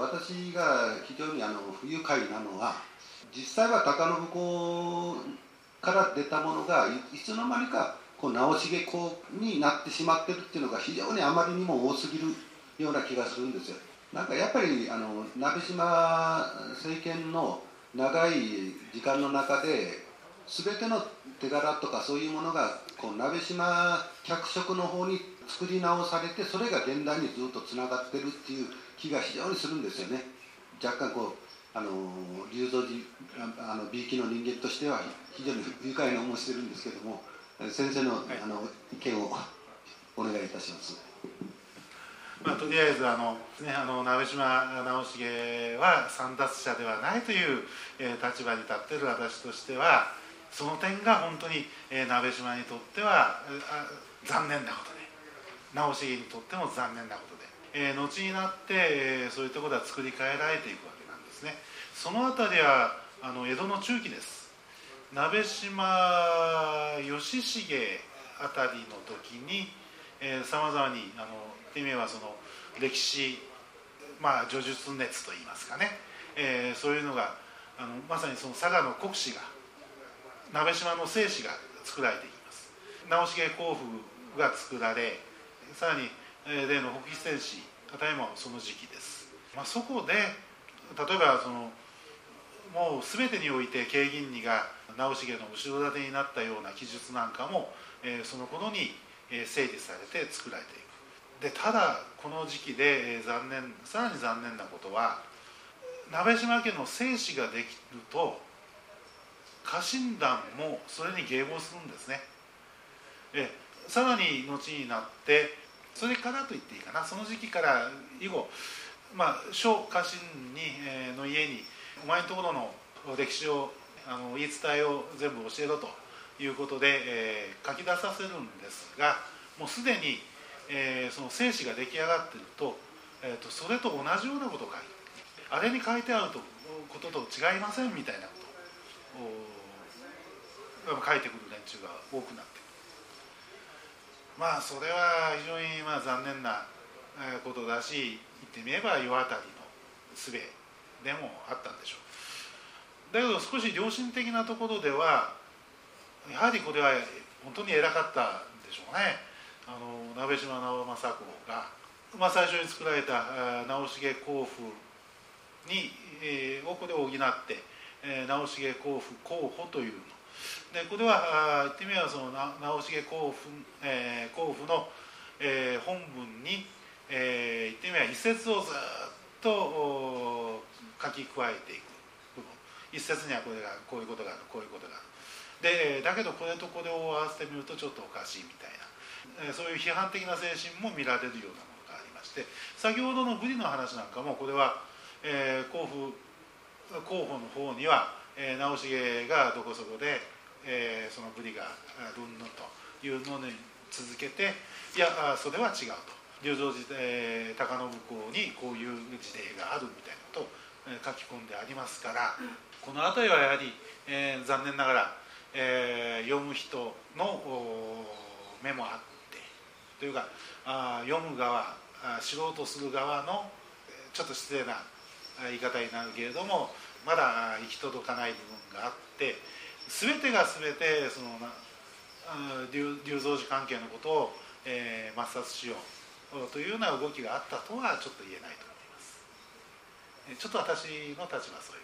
私が非常に不愉快なのは、実際は高信公から出たものがいつの間にか直重公になってしまってるっていうのが非常にあまりにも多すぎるような気がするんですよ。なんかやっぱり鍋島政権の長い時間の中で全ての手柄とかそういうものが鍋島脚色の方に作り直されて、それが現代にずっとつながってるっていう気が非常にするんですよね。若干龍造寺美意の人間としては非常に不愉快な思いしてるんですけども、先生の意見をお願いいたします。 とりあえず鍋島直重は参達者ではないという立場に立っている私としては、その点が本当に鍋島にとっては残念なことで、直重にとっても残念なことで、後になってそういうところが作り変えられていくわけなんですね。そのあたりは江戸の中期です。鍋島義重あたりの時にさまざまに言ってみればその歴史、叙述熱といいますかね、そういうのがまさにその佐賀の国史が鍋島の正史が作られていきます。直重公府が作られ、さらに例の北紀戦史あたりもその時期です。そこで例えばもう全てにおいて慶銀二が直重の後ろ盾になったような記述なんかもその頃に整理されて作られていく。でただこの時期でさらに残念なことは、鍋島家の正史ができると家臣団もそれに迎合するんですね。さらに後になって、それからと言っていいかな、その時期から以後、諸家臣の家にお前のところの歴史を言い伝えを全部教えろということで、書き出させるんですが、もうすでに、その正史が出来上がっていると、それと同じようなことを書いて、あれに書いてあることと違いませんみたいなことを書いてくる連中が多くなってくる。それは非常に残念なことだし、言ってみれば世当たりの術でもあったんでしょう。だけど少し良心的なところでは、やはりこれは本当に偉かったんでしょうね。鍋島直政公が、最初に作られた直重公府に、これを補って、直重公府候補というので、これは言ってみればその直重公府の、本文に、言ってみれば一節をずっと書き加えていく部分。一節にはこれがこういうことがある、こういうことがある。でだけどこれとこれを合わせてみるとちょっとおかしいみたいな、そういう批判的な精神も見られるようなものがありまして、先ほどのブリの話なんかも、これは、候補の方には、直重がどこそこで、そのブリがルンヌというのに続けて、いやそれは違うと、龍造寺高信公にこういう事例があるみたいなことを書き込んでありますから、この辺りはやはり、残念ながら読む人の目もあって、というか読む側、知ろうとする側のちょっと失礼な言い方になるけれども、まだ行き届かない部分があって、全てが全てその龍造寺関係のことを、抹殺しようというような動きがあったとはちょっと言えないと思います。ちょっと私の立場はそう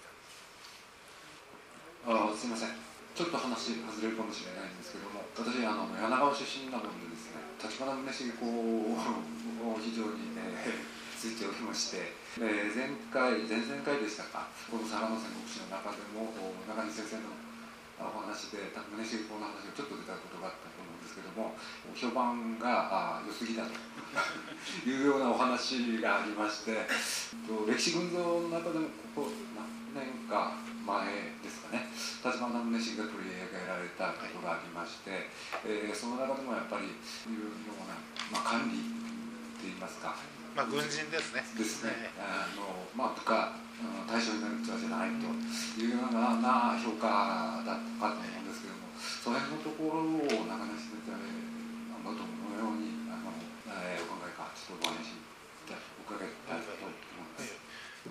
いう感じ。すみません。ちょっと話外れるかもしれないんですけども、私柳川出身なものでですね、立花宗茂公を非常に、ついておりまして、前々回でしたか、この佐賀の戦国史の中でも中西先生のお話で宗茂公の話がちょっと出たことがあったと思うんですけども、評判が良すぎだというようなお話がありまして、歴史群像の中でもここ何年か前ですかね、立花宗茂が取り上げられたことがありまして、その中でもやっぱりいうような、管理といいますか、 軍人ですね。 ですね。部下対象になる人じゃないというような評価だったかと思うんですけども、その辺のところを中西先生どのようにお考えか、ちょっとお話伺いたいと思います。 い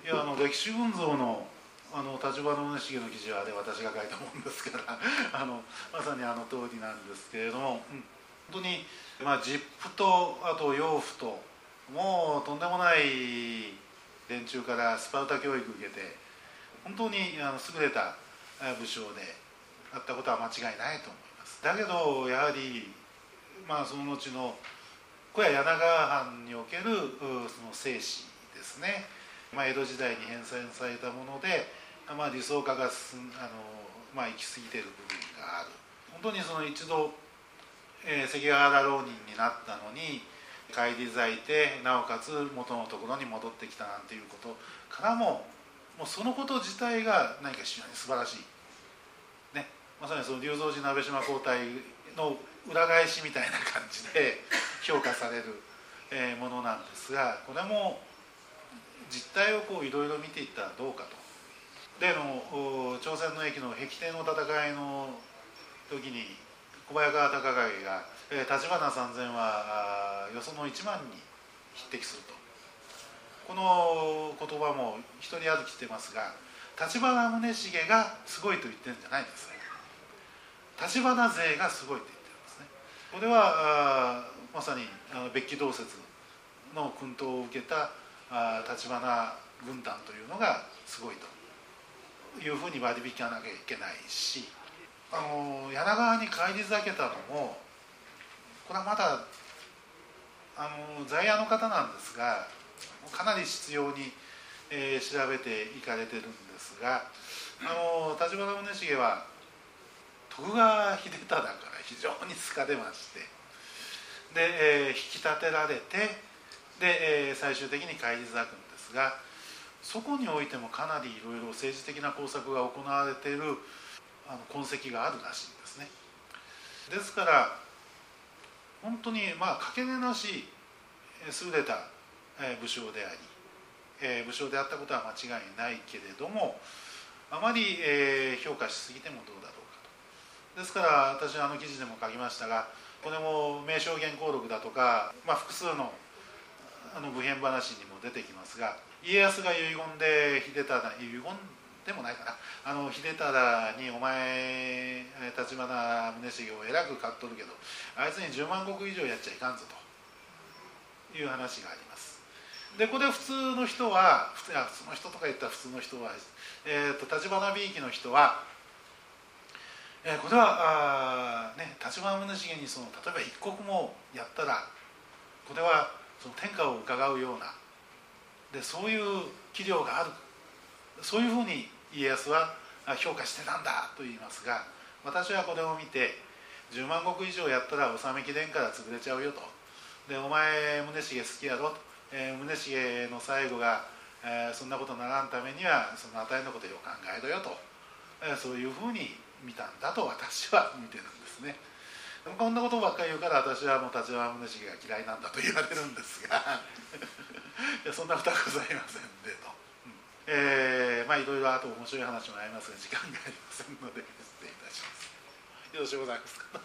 いや歴史群像の立花宗茂の記事はあれ私が書いたもんですからまさに通りなんですけれども、本当に、実父とあと養父ともうとんでもない連中からスパルタ教育を受けて本当に優れた武将であったことは間違いないと思います。だけどやはりその後のこれは柳川藩におけるその正史ですね、江戸時代に編纂されたもので、理想化が行き過ぎている部分がある。本当にその一度、関ヶ原浪人になったのに返り咲いてなおかつ元のところに戻ってきたなんていうことからもうそのこと自体が何か非常に素晴らしい、ね、まさにその龍造寺鍋島交代の裏返しみたいな感じで評価されるものなんですが、これも実態をいろいろ見ていったらどうかと。例の朝鮮の駅の壁堤の戦いの時に小早川隆景が立花三千はよその1万に匹敵すると、この言葉も一人歩きしてますが、立花宗茂がすごいと言ってるんじゃないんですね。立花勢がすごいと言ってるんですね。これはまさに別記同説の薫陶を受けた立花軍団というのがすごいというふうに割り引かなきゃいけないし、柳川に返り咲けたのもこれはまだ在野の方なんですがかなり執拗に、調べていかれてるんですが、立花宗茂は徳川秀忠から非常に好かれまして、で、引き立てられて、で、最終的に返り咲くんですが、そこにおいてもかなりいろいろ政治的な工作が行われている痕跡があるらしいんですね。ですから本当にかけねなし優れた武将であり、武将であったことは間違いないけれども、あまり評価しすぎてもどうだろうかと。ですから私は記事でも書きましたが、これも名将原稿録だとか、複数の武変話にも出てきますが、家康が遺言で秀忠、遺言でもないかな、秀忠にお前立花宗茂をえらく買っとるけどあいつに10万石以上やっちゃいかんぞという話があります。でこれ普通の人は普通の人とか言ったら普通の人は、立花びいきの人は、これは立花宗茂に例えば一国もやったらこれはその天下を伺うようなでそういう器量がある、そういうふうに家康は評価してたんだと言いますが、私はこれを見て10万石以上やったら納めきれんから潰れちゃうよと。でお前宗茂好きやろと、宗茂の最後が、そんなことならんためにはその値のことを考えろよと、そういうふうに見たんだと私は見てるんですね。でもこんなことばっかり言うから私はもう立花宗茂が嫌いなんだと言われるんですがいやそんなことはございませんでと。いろいろあと面白い話もありますが時間がありませんので失礼いたします。よろしゅうございますか。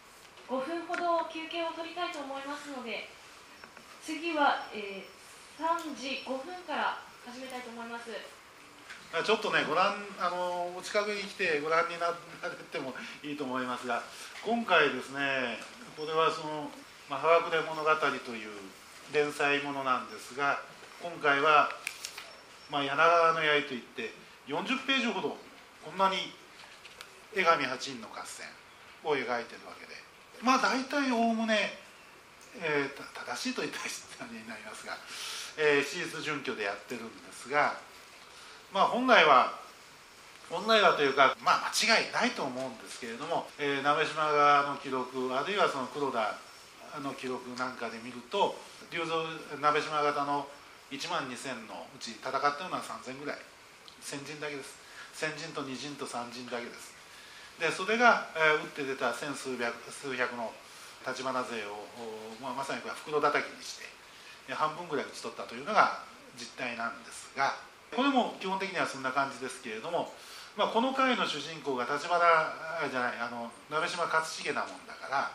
5分ほど休憩を取りたいと思いますので、次は、3時5分から始めたいと思います。 ちょっとねお近くに来てご覧になれてもいいと思いますが、今回ですねこれは「葉隠れ物語」という連載ものなんですが、今回は柳川の槍といって40ページほどこんなに江上八人の合戦を描いてるわけで、大体おおむね、正しいと言ったらになりますが、史実準拠でやってるんですが、本来はというか、間違いないと思うんですけれども、鍋島側の記録あるいはその黒田の記録なんかで見ると鍋島方の1万2000のうち戦ってるのは3000ぐらい、先陣だけです。先陣と二陣と三陣だけです。でそれが打って出た千数百の立花勢を、まさにこれは袋叩きにして半分ぐらい打ち取ったというのが実態なんですが、これも基本的にはそんな感じですけれども、この回の主人公が立花じゃない鍋島勝重なもんだから、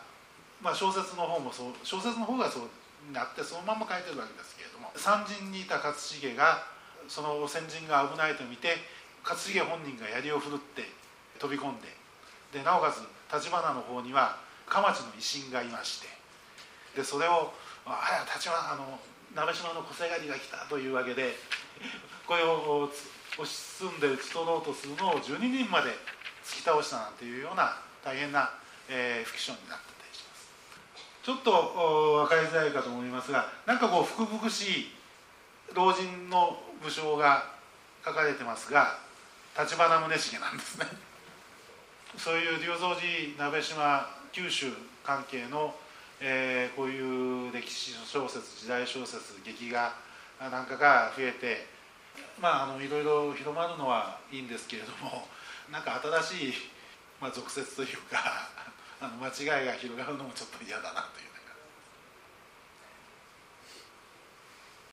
小説の方がそうになってそのまま書いてるわけですけれども、三陣にいた勝重がその先人が危ないと見て勝重本人が槍を振るって飛び込んで、でなおかつ橘の方には蒲町の維新がいまして、でそれを「あら橘鍋島の小せがりが来た」というわけでこれを押し進んで討ち取ろうとするのを12人まで突き倒したなんていうような大変な、フィクションになってたりします。ちょっと分かりづらいかと思いますが、なんかこう福々しい老人の武将が書かれてますが、橘宗茂なんですね。そういう龍造寺鍋島九州関係の、こういう歴史小説、時代小説、劇画なんかが増えて、いろいろ広まるのはいいんですけれども、なんか新しい、俗説というか間違いが広がるのもちょっと嫌だなという。